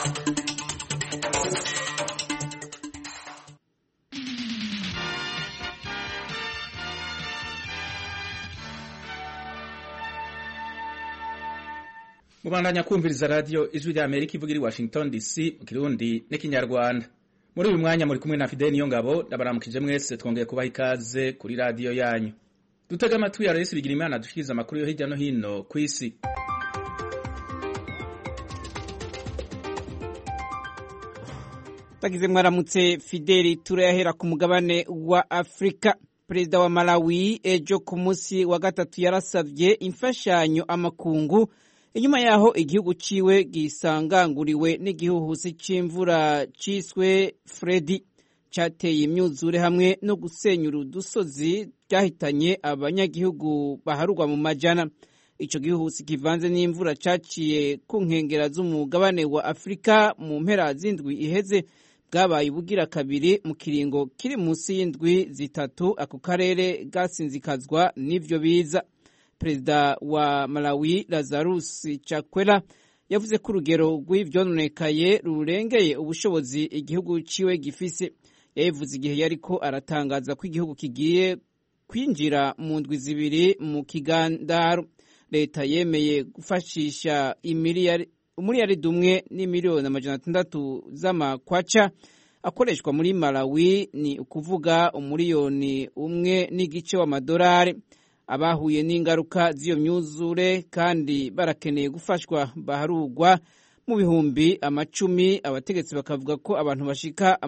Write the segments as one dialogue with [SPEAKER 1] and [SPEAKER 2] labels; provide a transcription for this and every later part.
[SPEAKER 1] Mubandanya kumviriza radio Ijwi rya Amerika ivuga iri Washington DC mu Kirundi n'Ikinyarwanda. Muri uyu mwanya muri kumwe na Fidel Niyongabo ndabaramukije mwese twongeye kubaha ikaze kuri radio yanyu. Dutega amatwi ya Rais Bigirimana dushikiriza amakuru yo hirya no hino ku isi.
[SPEAKER 2] Bagize mwaramutse Fidel, turayahera ku mugabane wa Afrika. Perezida wa Malawi ejo ku munsi wa gatatu yarasavye imfashanyo amakungu inyuma yaho igihugu ciwe gisanganguriwe n'igihuhusi c'imvura ciswe Freddy cateye imyuzure hamwe no gusenyura udusozi byahitanye abanyagihugu baharugwa mu majana. Ico gihuhusi kivanze n'imvura caciye ku nkengera z'umugabane wa Afrika mu mpera z'indwi iheze bwabaye ubugira kabiri mu kiringo kiri munsi y'indwi zitatu ako karere gasinzikazwa n'ivyo biza. Perezida wa Malawi Lazarus Chakwera yavuze ko urugero rw'ivyononekaye rurengeye ubushobozi igihugu ciwe gifise. Yavuze igihe yariko aratangaza ko igihugu kigiye kwinjira mu ndwi zibiri mu kigandaro. Leta yemeye gufashisha umuriyaridi umwe n'imiliyoni 600 z'amakwaca akoreshwa muri Malawi, ni ukuvuga umuriyoni umwe n'igice w'amadolari. Abahuye n'ingaruka z'iyo myuzure kandi barakeneye gufashwa baharugwa mu bihumbi amacumi. Abategetsi bakavuga ko abantu bashika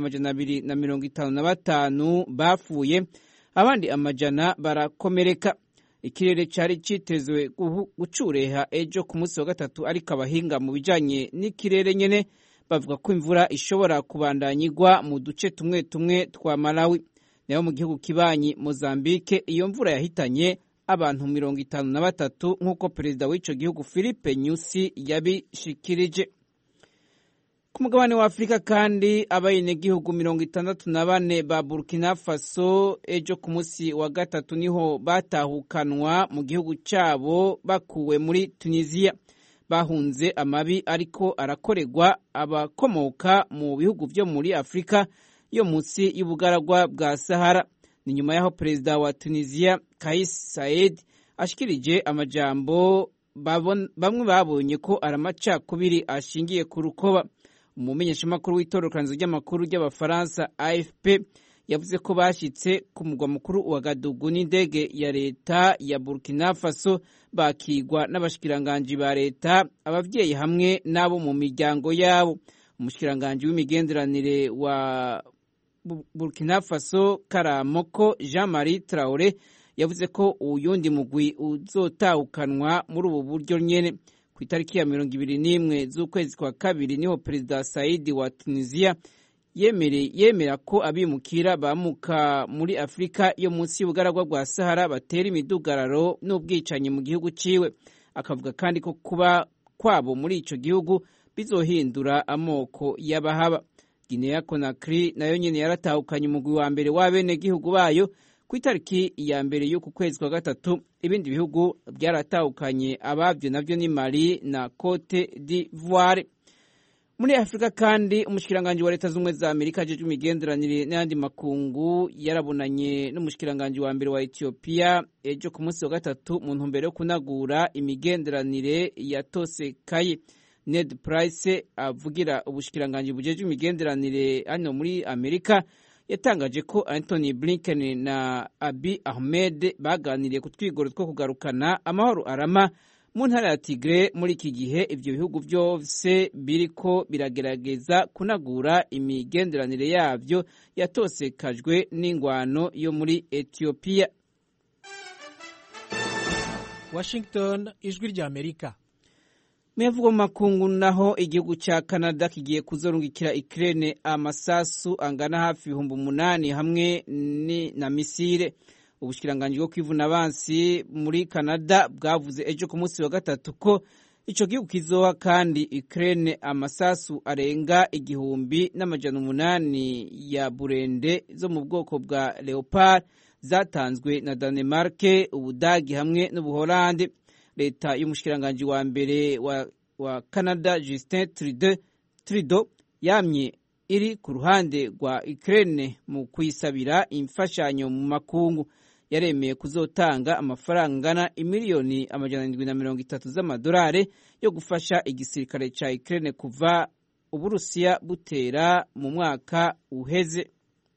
[SPEAKER 2] 255 bapfuye, abandi amajana barakomereka. Ikirere cari citezwe gucureha ejo ku munsi wa gatatu, ariko abahinga mu bijanye n'ikirere nyene bavuga ko imvura ishobora kubandanyigwa mu duce tumwe tumwe twa Malawi. Nayo mu gihugu kibanyi Mozambique iyo mvura yahitanye abantu 53 nk'uko perezida w'ico gihugu Philippe Nyusi yabishikirije. Ku mugabane wa Afrika kandi abayenegihugu 64 ba Burkina Faso ejo ku munsi wa gatatu niho batahukanwa mu gihugu cabo bakuwe muri Tunisia. Bahunze amabi ariko arakorerwa abakomoka mu bihugu vyo muri Afrika yo munsi y'ubugaragwa bwa Sahara. Ni nyuma yaho perezida wa Tunisia Kais Saied ashikirije amajambo bamwe babonye ko aramacakubiri ashingiye ku rukoba. Umumenyeshamakuru w'itororokanizo ry'amakuru ry'abafaransa AFP yavuze ko bashitse ku mugwa mukuru wa Gadugu n'indege ya leta ya Burkina Faso bakigwa n'abashikiranganji ba leta, abavyeyi hamwe n'abo mu miryango yabo. Umushikiranganji w'imigenderanire wa Burkina Faso Karamoko Jean-Marie Traoré yavuze ko uyundi mugwi uzotahukanwa muri ubu buryo nyene. Ku itariki ya 21 z'ukwezi kwa kabiri niho perezida Saidi wa Tunisia yemera ko abimukira bamuka muri Afrika yo munsi y'ubugaragwa bwa Sahara batera imidugararo n'ubwicanyi mu gihugu ciwe. Akavuga kandi ko kuba kwabo muri ico gihugu bizohindura amoko y'abahaba. Guinea Conakry nayo nyene yaratahukanye umugwi wa mbere w'abene gihugu bayo ku itariki ya mbere y'uku kwezi kwa gatatu. Ibindi bihugu byaratahukanye abavyo navyo ni Mali na Cote d'Ivoire. Muri Afrika kandi umushikiranganje wa leta z'umwe za Amerika ajeje imigenderanire n'andi makungu yarabonanye n'umushikiranganje wa mbere wa Ethiopia ejo ku munsi wa gatatu mu ntumbero yo kunagura imigenderanire yatosekaye. Ned Price avugira ubushikiranganje bujeje imigenderanire hano muri Amerika yatangaje ko Anthony Blinken na Abiy Ahmed baganiriye ku twigoro two kugarukana amahoro arama mu ntara ya Tigre. Muri iki gihe ivyo bihugu vyose biriko biragerageza kunagura imigenderanire yavyo yatosekajwe n'ingwano yo muri Ethiopia.
[SPEAKER 3] Washington, Ijwi rya Amerika.
[SPEAKER 2] Mevugo makungu naho igihugu ca Canada kigiye kuzorungikira Ukraine amasasu angana hafi 8,000 hamwe na misile. Ubushikiranganje bwo kwivuna abansi muri Canada bwavuze ejo ku munsi wa gatatu ko ico gihugu kizoha kandi Ukraine amasasu arenga 1,800 ya burende zo mu bwoko bwa Leopard zatanzwe na Denmark, Ubudagi hamwe n'Ubuholande. Leta y'umushikiranganje wa mbere wa Canada Justin Trudeau yamye iri ku ruhande rwa Ukraine mu kuyisabira imfashanyo mu makungu. Yaremeye kuzotanga amafaranga angana imiliyoni 730 z'amadolari yo gufasha igisirikare ca Ukraine kuva Uburusiya butera mu mwaka uheze.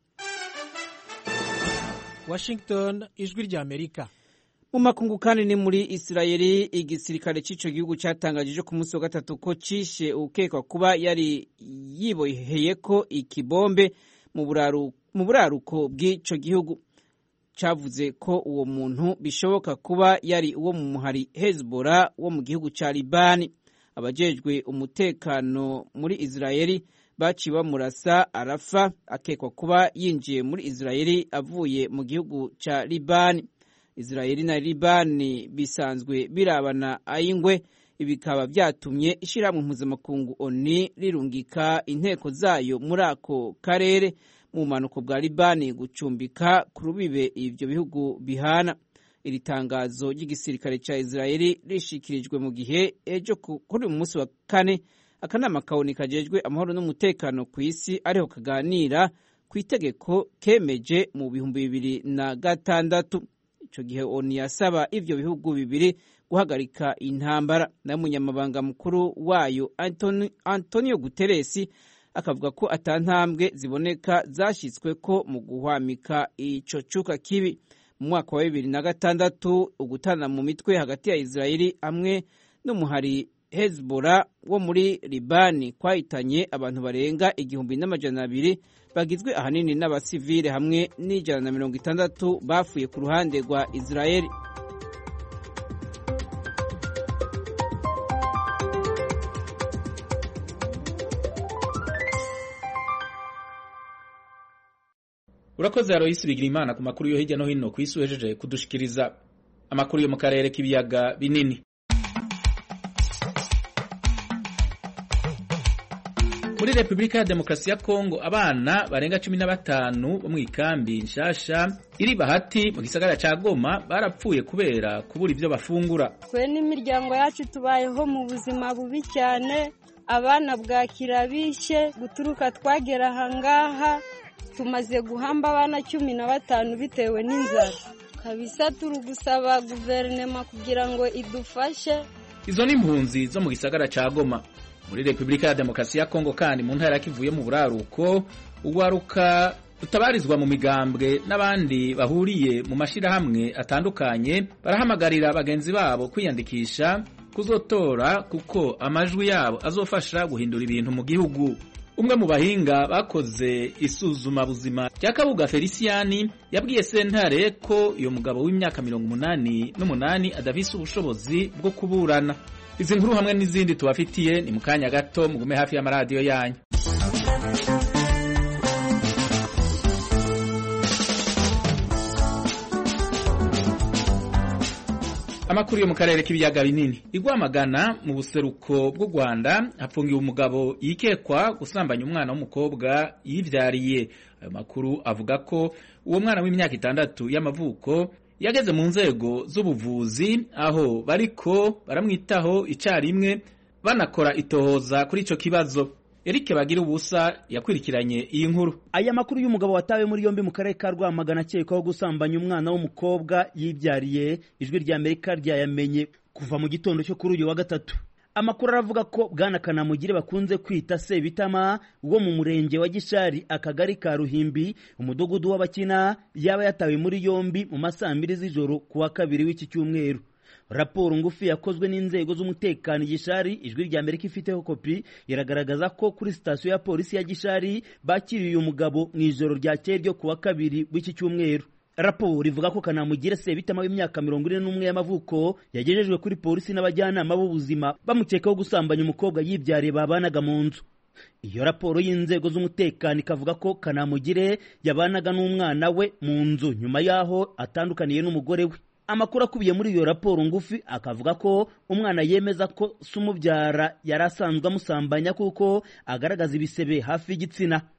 [SPEAKER 3] Washington, ijwi rya Amerika.
[SPEAKER 2] Mu makungu kandi ni muri Isirayeli, igisirikare c'ico gihugu catangajije ku munsi wa gatatu ko cishe ukekwa kuba yari yiboheyeko ikibombe mu buraruko bw'ico gihugu. Cavuze ko uwo muntu bishoboka kuba yari uwo mu muhari Hezbollah wo mu gihugu ca Libani. Abajejwe umutekano muri Isirayeli baciye bamurasa arapfa, akekwa kuba yinjiye muri Isirayeli avuye mu gihugu ca Libani. Isirayeli na Libani bisanzwe birabana ayingwe, ibikaba vyatumye ishirahamwe mpuzamakungu ONU rirungika inteko zayo muri ako karere mu manuko bwa Libani gucumbika ku rubibe ivyo bihugu bihana. Iri tangazo ry'igisirikare ca Isirayeli rishikirijwe mu gihe ejo kuri uyu munsi wa kane akanama kaoni kajejwe amahoro n'umutekano ku isi ariho kaganira ku itegeko kemeje mu 2006. Ico gihe ONU yasaba ivyo bihugu bibiri guhagarika intambara. Na munyamabanga mukuru wayo Antonio Guterres akavuga ko atantambwe ziboneka zashitsweko mu guhwamika ico cuka kibi. Mu mwaka wa 2006 ugutana mu mitwe hagati ya Isirayeli hamwe n'umuhari Hezbollah wo muri Libani kwahitanye abantu barenga 1,200 bagizwe ahanini n'abasivile hamwe n'160 bafuye ku ruhande rwa Isirayeli.
[SPEAKER 1] Urakoze Aloysi Bigirimana ku makuru yo hirya no hino ku isi wejeje kudushikiriza. Amakuru yo mu karere k'ibiyaga binini. Muri Republika ya Demokarasi ya Kongo abana barenga 15 bo mu ikambi nshasha iri Bahati mu gisagara ca Goma barapfuye kubera kubura ivyo bafungura.
[SPEAKER 4] Twe n'imiryango yacu tubayeho mu buzima bubi cyane, abana bwakira bishe guturuka twagera hangaha tumaze guhamba abana 15 bitewe n'inzara. Kabisa turi gusaba guverinoma kugira ngo idufashe.
[SPEAKER 1] Izo ni impunzi zo mu gisagara ca Goma. Muri Republika ya Demokarasi ya Kongo kandi mu ntara kivuye mu buraruko ugwaruka utabarizwa mu migambwe n'abandi bahuriye mu mashirahamwe atandukanye barahamagarira bagenzi babo kwiyandikisha kuzotora kuko amajwi yabo azofasha guhindura ibintu mu gihugu. Umwe mu bahinga bakoze isuzuma buzima rya Kabuga Feliciani yabwiye sentare ko uyo mugabo w'imyaka 88 adafise ubushobozi bwo kuburana. Izi nkuru hamwe n'izindi tubafitiye ni mukanya gato, mugume hafi y'amaradiyo yanyu. Amakuru yo mu karere k'ibiyaga binini. Igwamagana mu buseruko bw'u Rwanda hafungiwe umugabo yikekwa gusambanya umwana w'umukobwa yivyariye. Ayo makuru avuga ko uwo mwana w'imyaka 6 y'amavuko yageze mu nzego z'ubuvuzi aho bariko baramwitaho icarimwe banakora itohoza kuri ico kibazo. Eric Bagira ubusa yakwirikiranye iyi nkuru.
[SPEAKER 5] Aya makuru y'umugabo watawe muri yombi mu karere ka Rwamagana akekwaho gusambanya umwana w'umukobwa yibyariye, ijwi rya Amerika ryayamenye kuva mu gitondo cyo kuri uyu wa gatatu. Amakuru aravuga ko Bwana Kanamugire bakunze kwita Sebitama wo mu murenge wa Gishari akagari ka Ruhimbi umudugudu w'Abakina yaba yatawe muri yombi mu masaa 2 z'ijoro kuwa kabiri w'iki cyumweru. Raporo ngufi yakozwe n'inzego z'umutekano Gishari, ijwi rya Amerika ifiteho kopi, iragaragaza ko kuri sitasiyo ya polisi ya Gishari bakiriye umugabo mu ijoro ryakeye ryo kuwa kabiri w'iki cyumweru. Raporo ivuga ko Kanamugire Sebitama w'imyaka 41 y'amavuko yagejejwe kuri polisi n'abajyanama b'ubuzima bamukekaho gusambanya umukobwa yibyariye babanaga mu nzu. Iyo raporo y'inzego z'umutekano ikavuga ko Kanamugire yabanaga n'umwana we mu nzu nyuma yaho atandukaniye n'umugore we. Amakuru akubiye muri iyo raporo ngufi akavuga ko umwana yemeza ko sumubyara yarasanzwe amusambanya kuko agaragaza ibisebe hafi y'igitsina.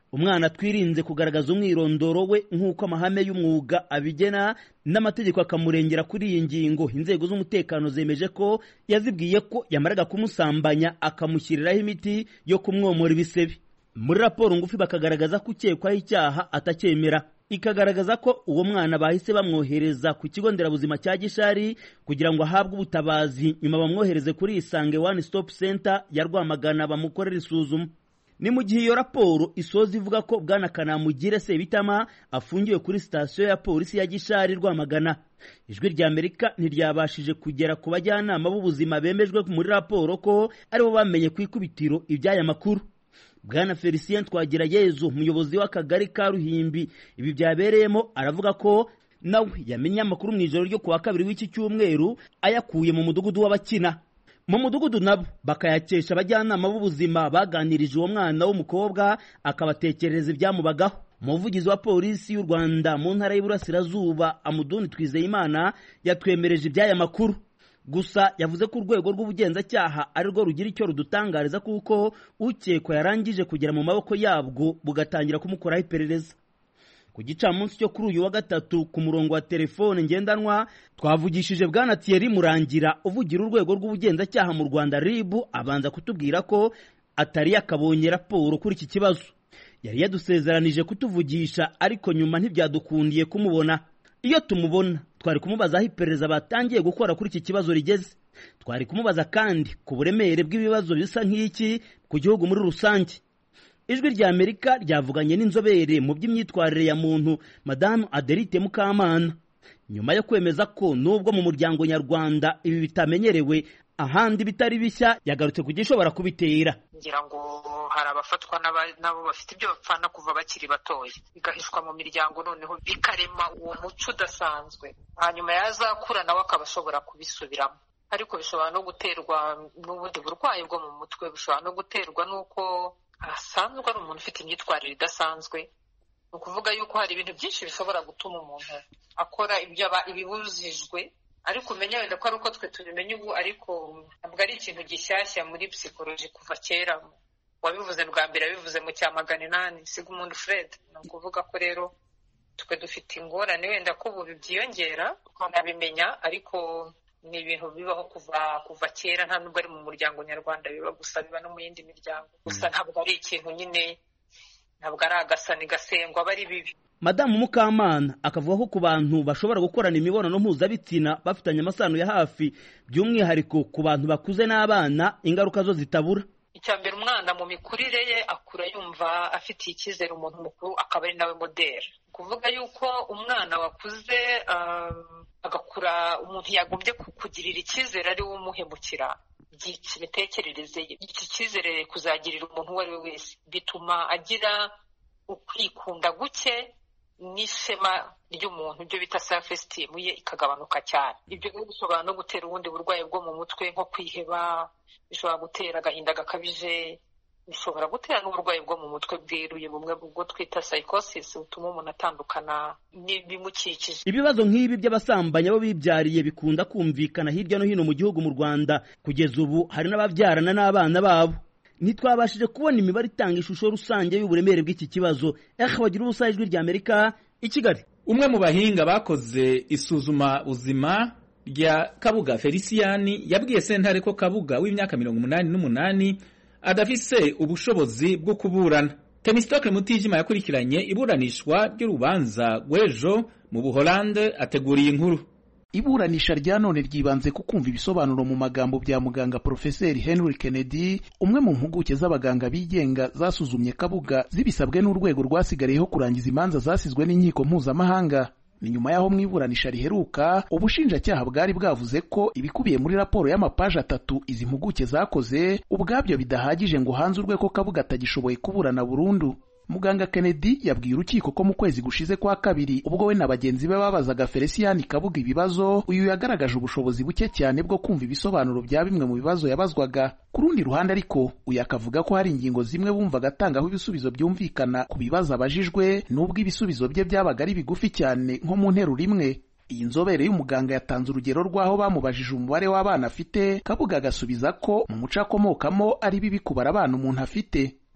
[SPEAKER 5] umwana twirinze kugaragaza umwirondoro we nk'uko amahame y'umwuga abigena n'amategeko akamurengera kuri iyi ngingo. Inzego z'umutekano zemeje ko yazibwiye ko yamaraga kumusambanya akamushyiriraho imiti yo kumwomora ibisebe. Muri raporo ngufi bakagaragaza ko ukekwaho icyaha atacyemera, ikagaragaza ko uwo mwana bahise bamwohereza ku kigo nderabuzima cya Gishari kugira ngo ahabwe ubutabazi, nyuma bamwohereze kuri Isange One Stop Center ya Rwamagana bamukorera isuzuma. Ni mu gihe iyo raporo isoza ivuga ko Bwana Kanamugire Sebitama afungiwe kuri sitasiyo ya polisi ya Gishari Rwamagana. Ijwi rya Amerika ntiryabashije kugera ku bajyanama b'ubuzima bemejwe muri raporo ko aribo bamenye ku ikubitiro iby'aya makuru. Bwana Felicien Twagirayezu, umuyobozi w'akagari ka Ruhimbi ibi byabereyemo, aravuga ko nawe yamenye amakuru mu ijoro ryo kuwa kabiri w'iki cyumweru ayakuye mu mudugudu w'Abakina. Mu mudugudu nabo bakayakesha abajyanama b'ubuzima baganirije uwo mwana w'umukobwa akabatekerereza ibyamubagaho. Umuvugizi wa polisi y'u Rwanda mu ntara y'Iburasirazuba Amuduni Twizeyimana yatwemereje iby'aya makuru. Gusa yavuze ko urwego rw'ubugenzacyaha ari rwo rugira icyo rudutangariza kuko ukekwa yarangije kugera mu maboko yabwo bugatangira kumukoraho iperereza. Ku gicamunsi cyo kuri uyu wa gatatu ku murongo wa telefone ngendanwa twavugishije Bwana Thierry Murangira uvugira urwego rw'ubugenzacyaha mu Rwanda RIB, abanza kutubwira ko atari yakabonye raporo kuri iki kibazo. Yari yadusezeranije kutuvugisha ariko nyuma ntibyadukundiye kumubona. Iyo tumubona twari kumubaza aho iperereza batangiye gukora kuri iki kibazo rigeze. Twari kumubaza kandi ku buremere bw'ibibazo bisa nk'iki ku gihugu muri rusange. Ijwi rya Amerika ryavuganye n'inzobere mu by'imyitwarire ya muntu Madame Adelite Mukamana, nyuma yo kwemeza ko nubwo mu muryango nyarwanda ibi bitamenyerewe ahandi bitari bishya, yagarutse ku gishobora kubitera.
[SPEAKER 6] Ngira ngo hari abafatwa nabo bafite ibyo bapfana kuva bakiri batoya, bigahishwa mu miryango, noneho bikarema uwo muco udasanzwe, hanyuma yazakura nawe akaba ashobora kubisubiramo. Ariko bishobora no guterwa n'ubundi burwayi bwo mu mutwe, bishobora no guterwa n'uko asanzwe ari umuntu ufite imyitwarire idasanzwe. Ni ukuvuga yuko hari ibintu byinshi bishobora gutuma umuntu akora ibibujijwe, ariko umenya wenda ko ari uko twe tubimenye ubu, ariko ntabwo ari ikintu gishyashya muri psychology kuva kera. Wabivuze bwa mbere, yabivuze mu cya 800 Sigmund Freud. Ni ukuvuga ko rero twe dufite ingorane wenda ko ubu byiyongera tukanabimenya, ariko ni ibintu bibaho kuva kera, nta nubwo ari mu muryango nyarwanda biba gusa, biba no mu yindi miryango. Gusa ntabwo ari ikintu nyine, ntabwo ari agasani gasengwa, aba ari bibi.
[SPEAKER 5] Madamu Mukamana akavuga ko ku bantu bashobora gukorana imibonano mpuzabitsina bafitanye amasano ya hafi, by'umwihariko ku bantu bakuze n'abana, ingaruka zo zitabura.
[SPEAKER 6] Icyambere, umwana mu mikurire ye akura yumva afitiye icyizere umuntu mukuru, akaba ari nawe modeli. Kuvuga yuko umwana wakuze agakura umuntu yagombye kugirira icyizere ari we umuhemukira, byica imitekerereze ye. Iki cyizere kuzagirira umuntu uwo ari we wese bituma agira ukwikunda guke n'ishema ry'umuntu, ibyo bita self esteem ye ikagabanuka cyane. Ibyo bishobora no gutera ubundi burwayi bwo mu mutwe nko kwiheba, bishobora gutera agahinda gakabije, bishobora gutera n'uburwayi bwo mu mutwe bweruye, bumwe bwo twita psychosis, butuma umuntu atandukana n'ibimukikije.
[SPEAKER 5] Ibibazo nk'ibi by'abasambanyi abo bibyariye bikunda kumvikana hirya no hino mu gihugu mu Rwanda. Kugeza ubu hari n'ababyarana n'abana babo. Ntitwabashije kubona imibare itanga ishusho rusange y'uburemere bw'iki kibazo. Bagira ubusa, Ijwi rya Amerika i Kigali.
[SPEAKER 1] Umwe mu bahinga bakoze isuzuma buzima rya Kabuga Felicien yabwiye sentare ko Kabuga w'imyaka 88 adafise ubushobozi bwo kuburana. Temistokle Mutijima yakurikiranye iburanishwa ry'urubanza rw'ejo mu Buholande, ateguriye inkuru.
[SPEAKER 7] Iburanisha rya none ryibanze ku kumva ibisobanuro mu magambo bya muganga Profeseri Henry Kennedy, umwe mu mpuguke z'abaganga bigenga zasuzumye Kabuga zibisabwe n'urwego rwasigariyeho kurangiza imanza zasizwe n'inkiko mpuzamahanga. Ni nyuma yaho mu iburanisha riheruka ubushinjacyaha bwari bwavuze ko ibikubiye muri raporo y'amapaje 3 izi mpuguke zakoze ubwabyo bidahagije ngo hanzurwe ko Kabuga atagishoboye kuburana burundu. Muganga Kennedy yabwiye urukiko ko mu kwezi gushize kwa kabiri, ubwo we na bagenzi be babazaga Felicien Kabuga ibibazo, uyu yagaragaje ubushobozi buke cyane bwo kumva ibisobanuro bya bimwe mu bibazo yabazwaga. Ku rundi ruhande ariko uyu akavuga ko hari ingingo zimwe bumvaga atangaho ibisubizo byumvikana ku bibazo abajijwe, nubwo ibisubizo bye byabaga ari bigufi cyane nko mu nteruro imwe. Iyi nzobere y'umuganga yatanze urugero rw'aho bamubajije umubare w'abana afite, Kabuga agasubiza ko mu muco akomokamo ari bibi kubara abana umuntu afite.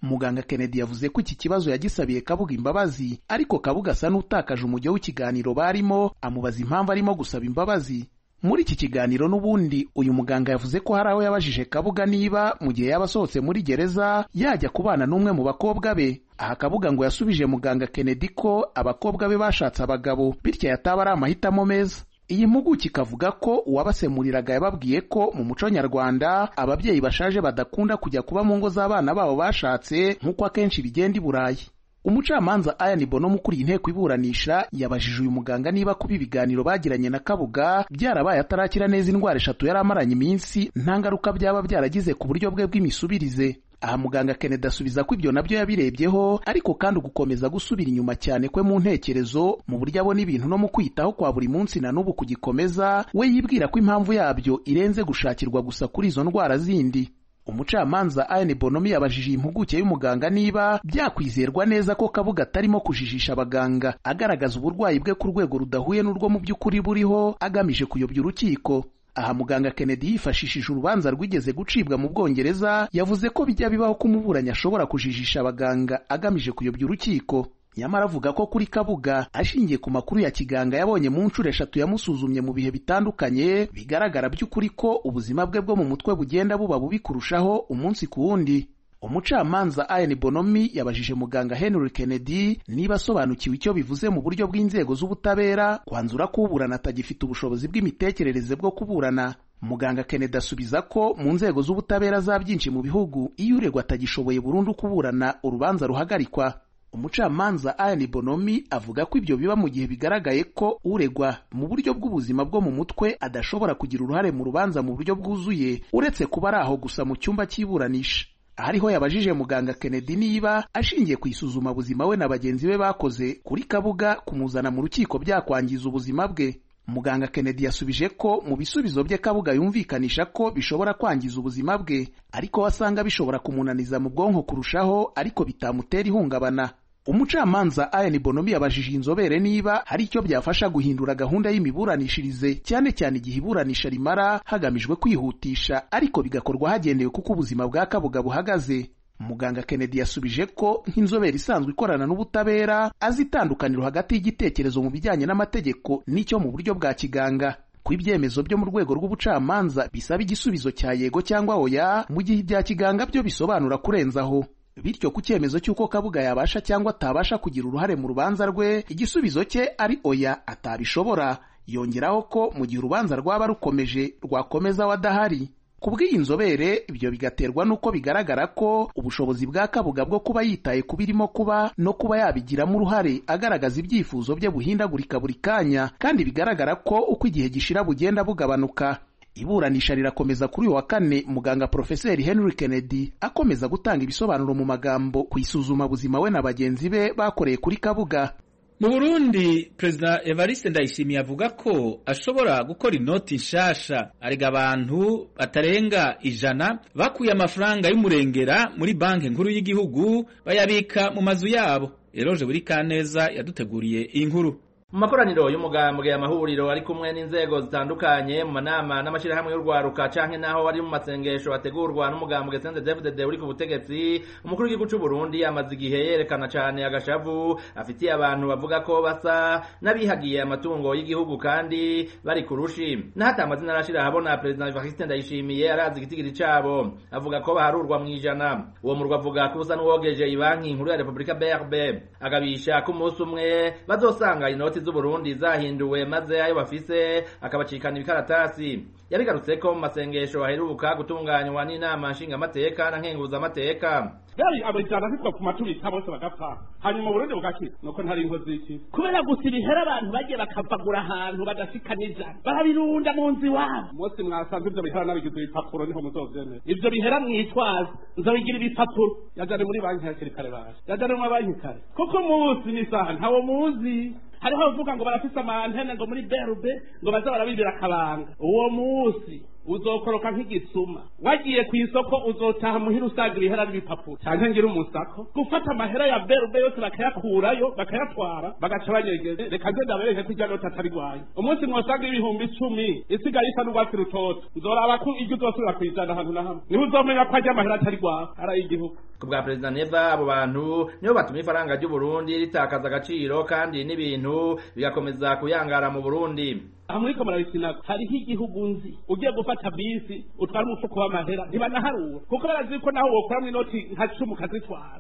[SPEAKER 7] Muganga Kennedy yavuze ko iki kibazo yagisabiye Kabuga imbabazi, ariko Kabuga asa n'utakaje umujyo w'ikiganiro barimo, amubaza impamvu arimo gusaba imbabazi. Muri iki kiganiro n'ubundi uyu muganga yavuze ko hari aho yabajije Kabuga niba mu gihe yaba asohotse muri gereza yajya kubana n'umwe mu bakobwa be. Aha Kabuga ngo yasubije Muganga Kennedy ko abakobwa be bashatse abagabo, bityo yataba ari amahitamo meza. Iyi mpuguke ikavuga ko uwabasemuriraga yababwiye ko mu muco nyarwanda ababyeyi bashaje badakunda kujya kuba mu ngo z'abana babo bashatse nk'uko akenshi bigenda i Burayi. Umucamanza Ian Bonomo ukuriye inteko iburanisha yabajije uyu muganga niba kuba ibiganiro bagiranye na Kabuga byarabaye atarakira neza indwara 3 yari amaranye iminsi nta ngaruka byaba byaragize ku buryo bwe bw'imisubirize. Aha Muganga Kennedy asubiza ko ibyo nabyo yabirebyeho, ariko kandi gukomeza gusubira inyuma cyane kwe mu ntekerezo, mu buryo abona ibintu no mu kwitaho kwa buri munsi na n'ubu kugikomeza, we yibwira ko impamvu yabyo irenze gushakirwa gusa kuri izo ndwara zindi. Umucamanza Ian Bonomo yabajije impuguke y'umuganga niba byakwizerwa neza ko Kabuga atarimo kujijisha abaganga agaragaza uburwayi bwe ku rwego rudahuye n'urwo mu by'ukuri buriho agamije kuyobya urukiko. Aha Muganga Kennedy yifashishije urubanza rwigeze gucibwa mu Bwongereza yavuze ko bijya bibaho ko umuburanyi ashobora kujijisha abaganga agamije kuyobya urukiko. Nyamara avuga ko kuri Kabuga ashingiye ku makuru ya kiganga yabonye mu ncuro 3 yamusuzumye mu bihe bitandukanye, bigaragara by'ukuri ko ubuzima bwe bwo mu mutwe bugenda buba bubi kurushaho umunsi ku wundi. Umucamanza Ian Bonomo yabajije Muganga Henry Kennedy niba asobanukiwe icyo bivuze mu buryo bw'inzego z'ubutabera kwanzura ko uburana atagifite ubushobozi bw'imitekerereze bwo kuburana. Muganga Kennedy asubiza ko mu nzego z'ubutabera za byinshi mu bihugu iyo uregwa atagishoboye burundu kuburana urubanza ruhagarikwa. Umucamanza Ian Bonomo avuga ko ibyo biba mu gihe bigaragaye ko uregwa mu buryo bw'ubuzima bwo mu mutwe adashobora kugira uruhare mu rubanza mu buryo bwuzuye uretse kuba ari aho gusa mu cyumba cy'iburanisha. Ahariho yabajije Muganga Kennedy niba ashingiye ku isuzuma buzima we na bagenzi be bakoze kuri Kabuga kumuzana mu rukiko byakwangiza ubuzima bwe. Muganga Kennedy yasubije ko mu bisubizo bye Kabuga yumvikanisha ko bishobora kwangiza ubuzima bwe, ariko wasanga bishobora kumunaniza mu bwonko kurushaho, ariko bitamutera ihungabana. Umucamanza Ian Bonomo yabajije inzobere niba hari icyo byafasha guhindura gahunda y'imiburanishirize, cyane cyane igihe iburanisha rimara hagamijwe kwihutisha, ariko bigakorwa hagendewe kuko ubuzima bwa Kabuga buhagaze. Muganga Kennedy yasubije ko nk'inzobere isanzwe ikorana n'ubutabera azi itandukaniro hagati y'igitekerezo mu bijyanye n'amategeko n'icyo mu buryo bwa kiganga. Ku ibyemezo byo mu rwego rw'ubucamanza bisaba igisubizo cya yego cyangwa oya, mu gihe ibya kiganga byo bisobanura kurenzaho. Bityo ku cyemezo cy'uko Kabuga yabasha cyangwa atabasha kugira uruhare mu rubanza rwe, igisubizo cye ari oya, atabishobora. Yongeraho ko mu gihe urubanza rwaba rukomeje rwakomeza wadahari. Kubw'iyi nzobere ibyo bigaterwa n'uko bigaragara ko ubushobozi bwa Kabuga bwo kuba yitaye ku birimo kuba no kuba yabigiramo uruhare agaragaza ibyifuzo bye buhindagurika buri kanya, kandi bigaragara ko uko igihe gishira bugenda bugabanuka. Iburanisha rirakomeza kuri uyu wa kane, muganga Profeseri Henry Kennedy akomeza gutanga ibisobanuro mu magambo ku isuzuma buzima we na bagenzi be bakoreye kuri Kabuga.
[SPEAKER 1] Mu Burundi, Perezida Evariste Ndayishimiye avuga ko ashobora gukora inoti nshasha, arega abantu batarenga 100 bakuye amafaranga y'umurengera muri banki nkuru y'igihugu bayabika mu mazu yabo. Eroje buri Kaneza yaduteguriye iyi nkuru.
[SPEAKER 8] Mu makoraniro y'umugambwe y'amahuriro ari kumwe n'inzego zitandukanye mu manama n'amashirahamwe y'urwaruka canke naho ari mu masengesho ategurwa n'umugambwe CNDD-FDD uri ku butegetsi, umukuru w'igihugu cy'u Burundi amaze igihe yerekana cane agashavu afitiye abantu bavuga ko basa n'abihagiye amatungo y'igihugu kandi bari kurushi. Nahata amazina arashira habona President Evariste Ndayishimiye arazi igitigiri cabo, avuga ko baharurwa mu ijana. Uwo murwa avuga ko usa n'uwogeje ibanki nkuru ya Republika BRB, agabisha ko umunsi umwe bazosanga inoti z'Uburundi zahinduwe maze ayo bafise akabacikana ibikaratasi. Yabigarutse ko mu masengesho aheruka gutunganywa n'inama nshingamateka na nkenguzamateka.
[SPEAKER 9] Yari abajana hitwa ku maturika bose bagapfa, hanyuma Burundi bugakira nuko ntari inkozi y'iki
[SPEAKER 10] kubera gusira ihera abantu bagiye bakavagura ahantu badashikaniza barabirunda mu nzi wabo.
[SPEAKER 9] Mose mwasanze ibyo bihera nabigize ibipapuro niho muzovyemera.
[SPEAKER 10] Ibyo bihera mwitwaza nzabigira ibipapuro.
[SPEAKER 9] Yajane muri banki ya Kirikare baje, yajane mu banki kare kuko muzi ni saha ntawo muzi. Hariho bavuga ngo barafise amantene ngo muri BRB ngo baza barabibira akabanga. Uwo musi uzokoroka nk'igisuma wagiye ku isoko uzotaha muhira usagira ihera n'ibipapuro canke ngira umusako gufata amahera ya berube yose bakayakurayo bakayatwara bagaca banyegeze reka nze ndabereke ko irya noti atari rwayo umunsi mwosaga ibihumbi 10 isigaye isa n'urwatsi rutoto nzoraba ko iryo uzosubira kuyijana ahantu na hamwe niho uzomenya ko arya amahera atari rwawe ari igihugu.
[SPEAKER 8] Ku bwa Perezida Neva abo bantu nibo batuma ifaranga ry'u Burundi ritakaza agaciro kandi n'ibintu bigakomeza kuyangara mu Burundi.
[SPEAKER 9] Amuriko murabisina hariho igihugu nzi ugiye gufata bisi utwara umufuko w'amahera ntibanaharura kuko barazi ko naho wokora mu inoti nka 10 kazitwara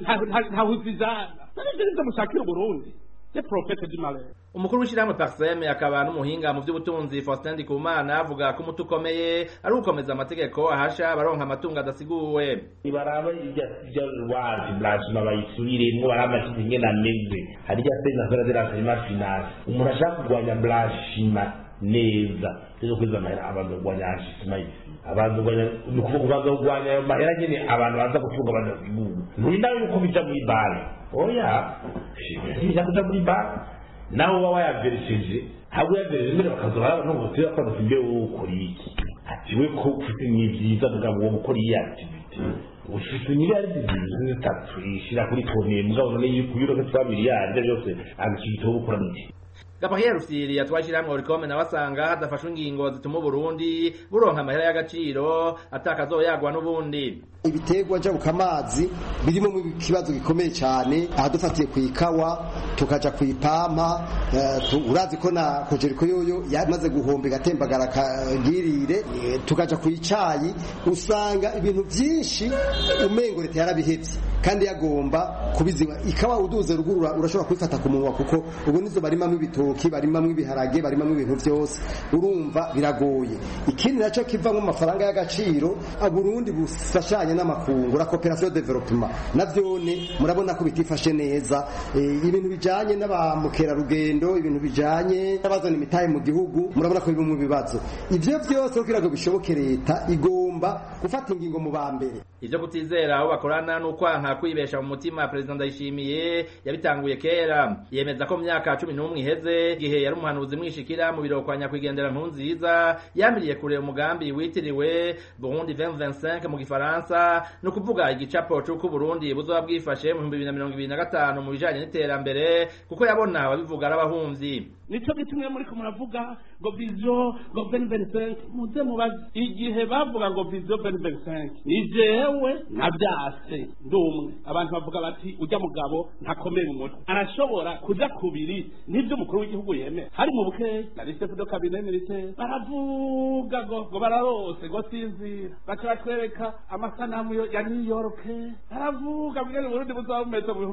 [SPEAKER 9] nta huzizana nabyo mushakira Burundi le prophète du malheur.
[SPEAKER 8] Umukuru w'ishyirahamwe Parseme akaba n'umuhinga mu by'ubutunzi Faustin Ndikumana avuga ko umuti ukomeye ari ukomeza amategeko ahasha baronka amatungo adasiguwe.
[SPEAKER 11] Ibaraba ijya wazi blasma bayisubiremo baramashyize ingena ameze harya sena zara zira finance umuntu ashaka kugwanya blasma neza cyo kwiza amahera abantu kugwanya ashima abantu kuvuga kugwanya amahera nyine abantu baza gutunga badasiguwe ninawe yuko bija muri bare oya shija kuja muri bare nawe uba wayaveresheje habo yaveresheje mbere bakazora no gutera kwa dufimbe ukora iki ati we ko ufite n'ibyiza mugabo wo gukora iyi activity ufite miliyari zitatu ishira kuri konti mugabo none yikuyuro ko 3 miliyari byose agishito gukora n'iki.
[SPEAKER 8] Gabriel Rufyiri yatwashiramwe urikome nabasanga hadafashwe ingingo zituma Burundi buronka amahera y'agaciro atakazoyagwa n'ubundi.
[SPEAKER 12] Ibiterwa jabuka amazi birimo mu kibazo gikomeye cyane ahadufatiye ku ikawa tukaja ku ipampa urazi ko na kojeriko yoyo yamaze guhomba gatembagara kagirire tukaja ku icayi usanga ibintu byinshi umengo leta yarabihevye kandi yagomba kubiziba ikawa uduze rugurura urashobora kwifata ku munwa kuko ubu nizo barimamo ibitoki barimamo ibiharage barimamo ibintu byose urumva biragoye. Ikindi naco kiva mu mafaranga y'agaciro Burundi busashanye n'amakungu la coopération development navyone murabona ko bitifashe neza ibintu bijanye n'abamukera rugendo ibintu bijanye n'abazana imitahe mu gihugu murabona ko biri mu bibazo ivyo byose kugira ngo bishoboke leta igomba gufata ingingo mu bambere.
[SPEAKER 8] Ivyo kutizera aho bakorana n'ukwanka kwibesha mu mutima President Ndayishimiye yabitanguye kera yemeza ko mu myaka 11 iheze gihe yari umuhanuzi mwishikira mu biro kwa nyakwigendera Nkurunziza yamiriye kure umugambi witiriwe Burundi 2025 mu gifaransa no kuvuga igicapo cy'uko Burundi buzoba bwifashe mu 2025 mu bijanye n'iterambere kuko yabona ababivuga arabahumvyi.
[SPEAKER 9] Nico gitumwe muri ko muravuga ngo vision ngo 2025 muze mubaze igihe bavuga ngo vision 2025 nijewe nabyase ndumwe abantu bavuga bati ujya mugabo ntakomeye mu mutwe arashobora kuja kubiri nibyo mukuru w'igihugu yeme hari mu buke na chef de cabinet militaire baravuga ngo bararose ngo sinzira bakatwereka amasanamu ya New York baravuga ngo Burundi buzabumeze mu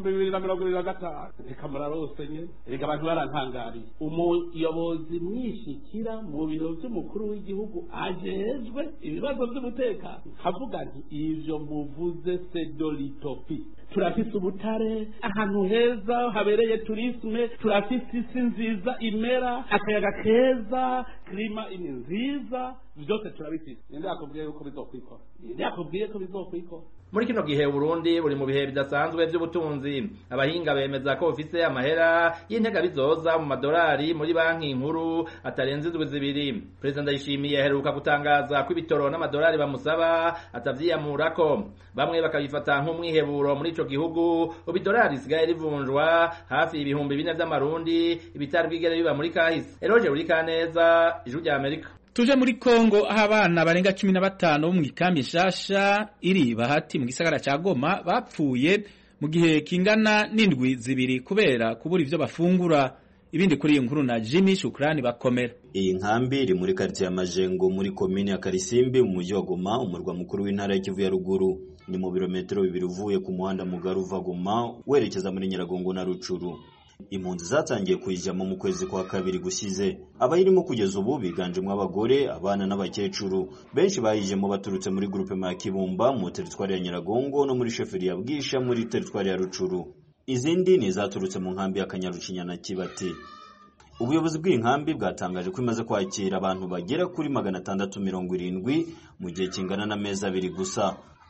[SPEAKER 9] 2025 reka murarose nye reka abantu barantangariye umuyobozi mwishikira mu biro by'umukuru w'igihugu ajejwe ibibazo by'umutekano havuga nti ivyo muvuze sedolitopi turafise ubutare ahantu heza habereye turisme turafise isi nziza imera akayaga keza klima ini nziza byose turabifise ninde yakubwiye ko bizokwikora ninde yakubwiye ko bizokwikora.
[SPEAKER 8] Muri kino gihe Burundi buri mu bihe bidasanzwe by'ubutunzi abahinga bemeza ko ufise amahera y'intega bizoza mu madolari muri banki nkuru atarenze 2. President Ndayishimiye aheruka gutangaza ko ibitoro n'amadolari bamusaba atavyiyamurako bamwe bakabifata nk'umwiheburo muri ico gihugu ubidolari sigaye rivunjwa hafi ibihumbi 4 by'amarundi ibitari bigere biba muri kahise. Eroje uri kaneza ijuru rya Amerika.
[SPEAKER 1] Tuje muri Kongo aho abana barenga 15 bo mu ikambi shasha iri bahati mu gisagara ca Goma bapfuye mu gihe kingana n'indwi zibiri kubera kubura ivyo bafungura. Ibindi kuri iyi nkuru na Jimmy Shukrani bakomera.
[SPEAKER 13] Iyi nkambi iri muri quartier ya Majengo muri commune ya Karisimbi mu mujyi wa Goma umurwa mukuru w'intara ya Kivu ya ruguru. Ni mu birometero 2 uvuye ku muhanda mugari uva Goma werekeza muri Nyiragongo na Rucuru. Impunzi zatangiye kuyijyamo mu kwezi kwa kabiri gusize abayirimo kugeza ubu biganjemo abagore abana n'abakecuru benshi bayijemo baturutse muri groupe ma Kibumba mu territoire ya Nyiragongo no muri chefferie ya Bwisha muri territoire ya Rucuru. Izindi ni zaturutse mu nkambi ya Kanyarucinya na Kibati. Ubuyobozi bw'inkambi bwatangaje ko imaze kwakira abantu bagera kuri 670 mu gihe kingana na mezi 2 gusa.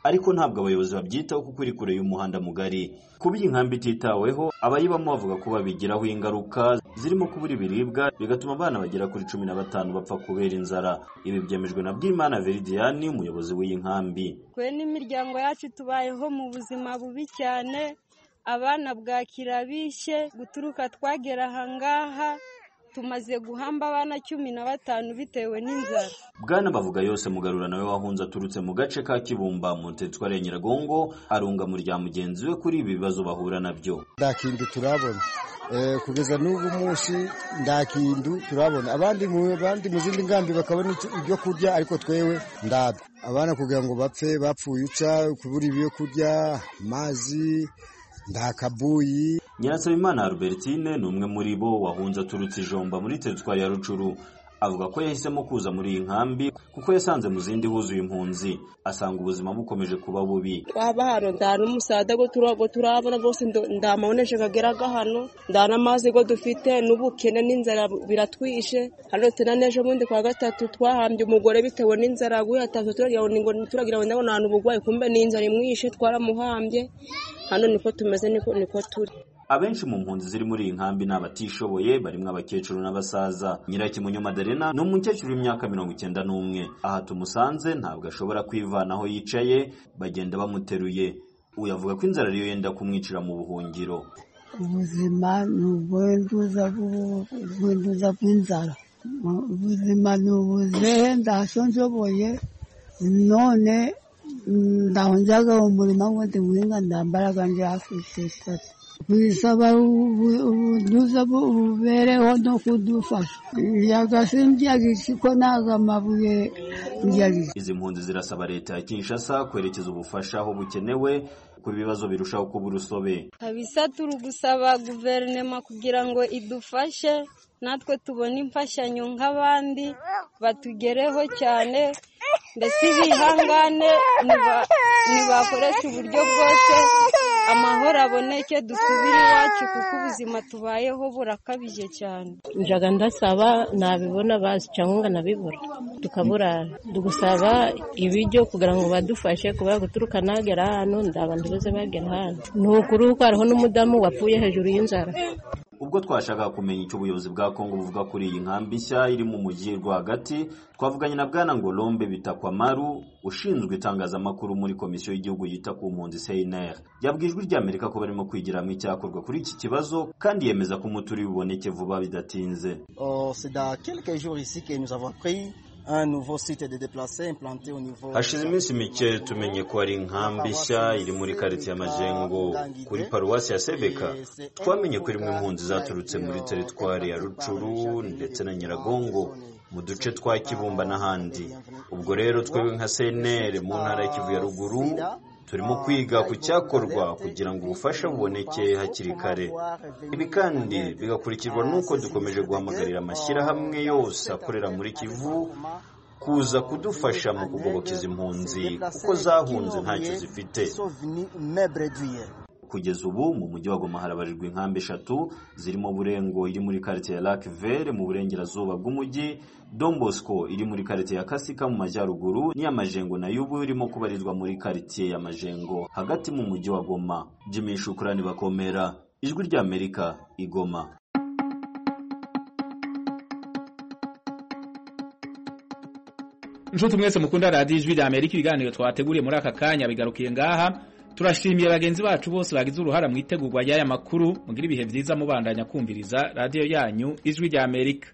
[SPEAKER 13] ariko ntabwo abayobozi babyitaho kuko iri kure y'umuhanda mugari. Kuba iyi nkambi ititaweho abayibamo bavuga ko babigiraho ingaruka zirimo kubura ibiribwa bigatuma abana bagera kuri 15 bapfa kubera inzara. Ibi byemejwe na Bwimana Veridiane, umuyobozi w'iyi nkambi.
[SPEAKER 4] Twe n'imiryango yacu tubayeho mu buzima bubi cyane, abana bwakira bishe, guturuka twagera ahangaha tumaze guhamba abana 15 bitewe n'inzara.
[SPEAKER 13] Bwana bavuga yose Mugarura nawe wahunze aturutse mu gace ka Kibumba mu teritwari ya Nyiragongo arunga mu rya mugenzi we kuri ibi bibazo bahura nabyo.
[SPEAKER 14] Ndakindu turabona kugeza n'ubu munsi ndakindu turabona abandi mu zindi ngambi bakabona ibyo kurya, ariko twewe ndabe abana kugira ngo bapfuye uca kubura ibyo kurya, amazi ndakabuyi.
[SPEAKER 13] Nyirasabimana Albertine ni umwe muri bo wahunze aturutse Ijomba muri teritwari ya Rucuru. Avuga ko yahisemo kuza muri iyi nkambi kuko yasanze mu zindi huzuye impunzi, asanga ubuzima bukomeje kuba bubi.
[SPEAKER 15] Twabaharo ndana umusada go turabona bose ndamaboneshe kageraga hano, ndana amazi go dufite n'ubukene n'inzara biratwishe. Hano tenaneje bundi kwa gatatu twahambye umugore bitewe n'inzara guhatazo turagira ngo ndabona ahantu bugwaye, kumbe n'inzara imwishe twaramuhambye. Hano niko tumeze niko turi.
[SPEAKER 13] Abenshi mu mpunzi ziri muri iyi nkambi n'abatishoboye barimwe abakecuru n'abasaza. Nyirakimonyo Madarena ni umukecuru w'imyaka 91. Aha tumusanze ntabwo ashobora kwivanaho yicaye, bagenda bamuteruye. Uyavuga ko inzara ariyo yenda kumwicira mu buhungiro.
[SPEAKER 16] Ubuzima n'ubwenduza bw'inzara, ubuzima n'ubuzehe ndasonjoboye, none ndahonjaga umurima w'undi muhinga ndambaraga nje afite sitati. Bisaba ubuduza bubereho no kudufasha. Yagasimbyagishiko nagamabuye njyagi.
[SPEAKER 13] Izi mpunzi zirasaba leta ya Kinshasa kwerekeza ubufasha aho bukenewe ku bibazo birushaho kuba urusobe.
[SPEAKER 4] Kabisa turi gusaba guverinoma kugira ngo idufashe, natwe tubone imfashanyo nk'abandi, batugereho cyane, ndetse bihangane nibakoresha uburyo bwose amahoro aboneke dusubire iwacu, kuko ubuzima tubayeho burakabije cyane.
[SPEAKER 15] Njaga ndasaba nabibona bazi cyangwa nabibura tukaburara, dugusaba ibijyo kugira ngo badufashe kuba guturuka nagera hano ndabandi baze bagera hano. Nukuri uko hariho n'umudamu wapfuye hejuru y'inzara.
[SPEAKER 13] Ubwo twashaka kumenya icyo ubuyobozi bwa Kongo buvuga kuri iyi nkambi nshya iri mu mujyi rwagati, twavuganye na Bwana Ngolombe Bitakwamaru ushinzwe itangazamakuru muri komisiyo y'igihugu yita ku mpunzi CNR. Yabwijwe ry'Amerika ko barimo kwigiramwe icyakorwa kuri iki kibazo, kandi yemeza ko umuturi biboneke vuba bidatinze.
[SPEAKER 17] C'est dans quelques jours ici que nous avons pris un nouveau site de déplacés implanté au niveau.
[SPEAKER 13] Hashize iminsi mike tumenye ko ari inkambi nshya iri muri quartier ya Majengo kuri paruwasi ya Sebeka. Twamenye ko rimwe impunzi zaturutse muri teritwari ya Rucuru ndetse na Nyiragongo mu duce twa Kibumba n'ahandi. Ubwo rero twebwe nka CNR mu ntara ya Kivu ya Ruguru turimo kwiga ku cyakorwa kugira ngo ubufasha buboneke hakiri kare. Ibi kandi bigakurikirwa nuko dukomeje guhamagarira amashyirahamwe yose akorera muri Kivu kuza kudufasha mu kugoboka izi mpunzi kuko zahunze ntacyo zifite. Kugeza ubu mu mujyi wa Goma harabarirwa inkambi 3 zirimo Burengo iri muri quartier ya Lac Vert mu burengerazuba bw'umujyi, Don Bosco iri muri quartier ya Kasika mu majyaruguru, ni Majengo na Yubu irimo kubarizwa muri quartier ya Majengo hagati mu mujyi wa Goma. Jimmy Shukrani Bakomera, Ijwi ry'Amerika, Igoma.
[SPEAKER 1] Nshuti mwese mukunda radio Ijwi ry'Amerika, ibiganiro twateguriye muri aka kanya bigarukiye ngaha. Turashimiye bagenzi bacu bose bagize uruhara mu itegurwa y'aya makuru. Mugira ibihe byiza mubandanya kumviriza radio yanyu Ijwi ry'Amerika.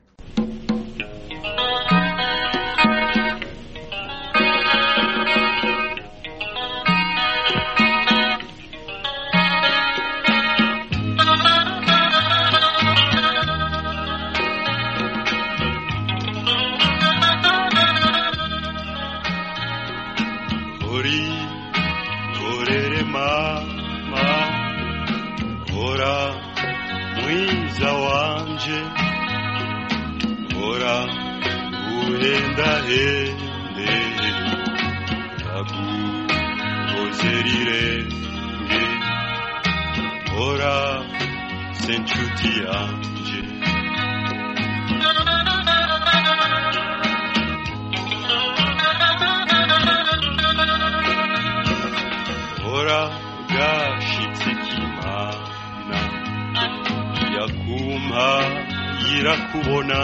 [SPEAKER 18] kumpa yirakubona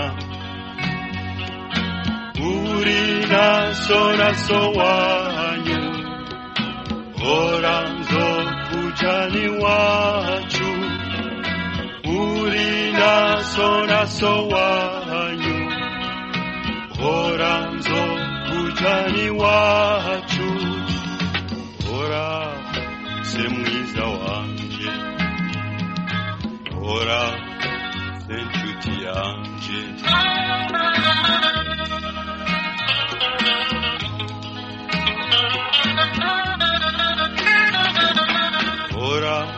[SPEAKER 18] uri naso wanyu ora nzokujana iwacu uri naso wanyu ora nzokujana iwacu